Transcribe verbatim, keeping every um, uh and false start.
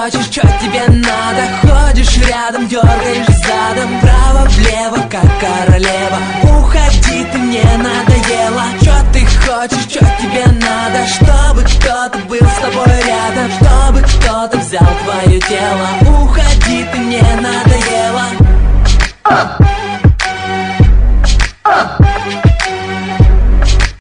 хочешь, чё тебе надо? Ходишь рядом, дергаешь задом, вправо-влево, как королева. Уходи, ты мне надоела. Чё ты хочешь, чё тебе надо? Чтобы кто-то был с тобой рядом, чтобы кто-то взял твое тело. Уходи, ты мне надоела.